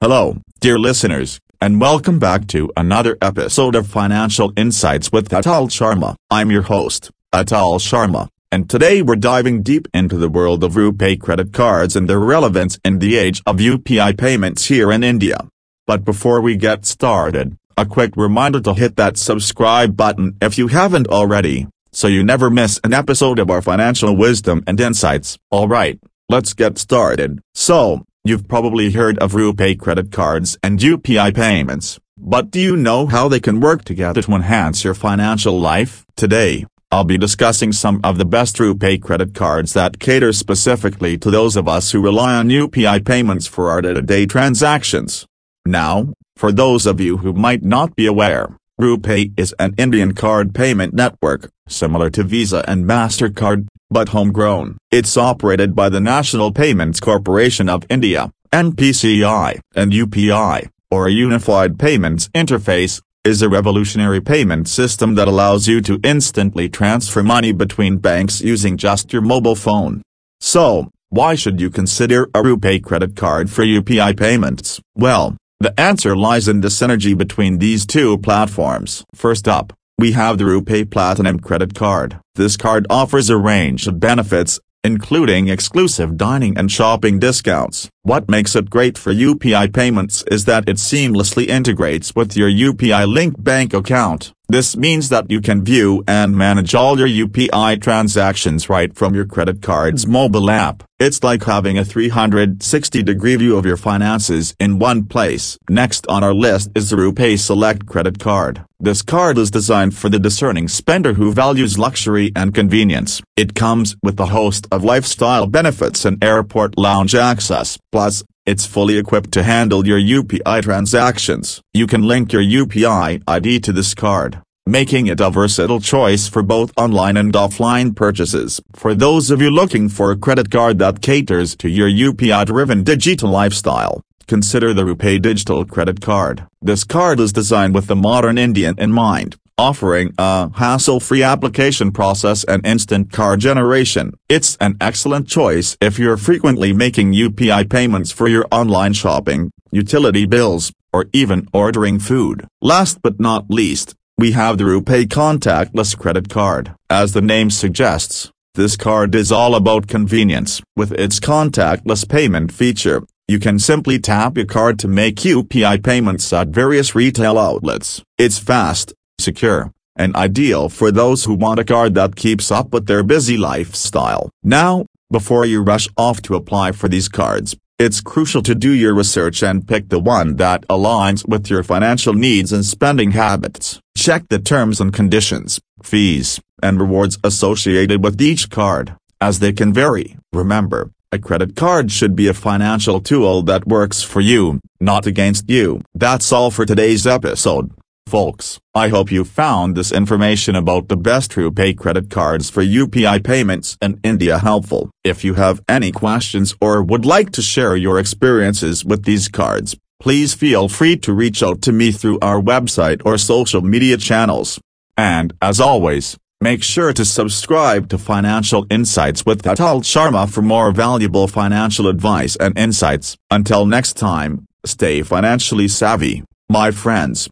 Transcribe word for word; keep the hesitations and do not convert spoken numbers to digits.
Hello, dear listeners, and welcome back to another episode of Financial Insights with Atul Sharma. I'm your host, Atul Sharma, and today we're diving deep into the world of RuPay credit cards and their relevance in the age of U P I payments here in India. But before we get started, a quick reminder to hit that subscribe button if you haven't already, so you never miss an episode of our financial wisdom and insights. Alright, let's get started. So, you've probably heard of RuPay credit cards and U P I payments, but do you know how they can work together to enhance your financial life? Today, I'll be discussing some of the best RuPay credit cards that cater specifically to those of us who rely on U P I payments for our day-to-day transactions. Now, for those of you who might not be aware, RuPay is an Indian card payment network, similar to Visa and MasterCard, but homegrown. It's operated by the National Payments Corporation of India, N P C I, and U P I, or a Unified Payments Interface, is a revolutionary payment system that allows you to instantly transfer money between banks using just your mobile phone. So, why should you consider a RuPay credit card for U P I payments? Well, the answer lies in the synergy between these two platforms. First up, we have the RuPay Platinum credit card. This card offers a range of benefits, including exclusive dining and shopping discounts. What makes it great for U P I payments is that it seamlessly integrates with your U P I-linked bank account. This means that you can view and manage all your U P I transactions right from your credit card's mobile app. It's like having a three hundred sixty degree view of your finances in one place. Next on our list is the RuPay Select credit card. This card is designed for the discerning spender who values luxury and convenience. It comes with a host of lifestyle benefits and airport lounge access. Plus, it's fully equipped to handle your U P I transactions. You can link your U P I I D to this card, making it a versatile choice for both online and offline purchases. For those of you looking for a credit card that caters to your U P I-driven digital lifestyle, consider the RuPay Digital Credit Card. This card is designed with the modern Indian in mind, offering a hassle-free application process and instant card generation. It's an excellent choice if you're frequently making U P I payments for your online shopping, utility bills, or even ordering food. Last but not least, we have the RuPay Contactless Credit Card. As the name suggests, this card is all about convenience. With its contactless payment feature, you can simply tap your card to make U P I payments at various retail outlets. It's fast, secure, and ideal for those who want a card that keeps up with their busy lifestyle. Now, before you rush off to apply for these cards, it's crucial to do your research and pick the one that aligns with your financial needs and spending habits. Check the terms and conditions, fees, and rewards associated with each card, as they can vary. Remember, a credit card should be a financial tool that works for you, not against you. That's all for today's episode, folks. I hope you found this information about the best RuPay credit cards for U P I payments in India helpful. If you have any questions or would like to share your experiences with these cards, please feel free to reach out to me through our website or social media channels. And as always, make sure to subscribe to Financial Insights with Atul Sharma for more valuable financial advice and insights. Until next time, stay financially savvy, my friends.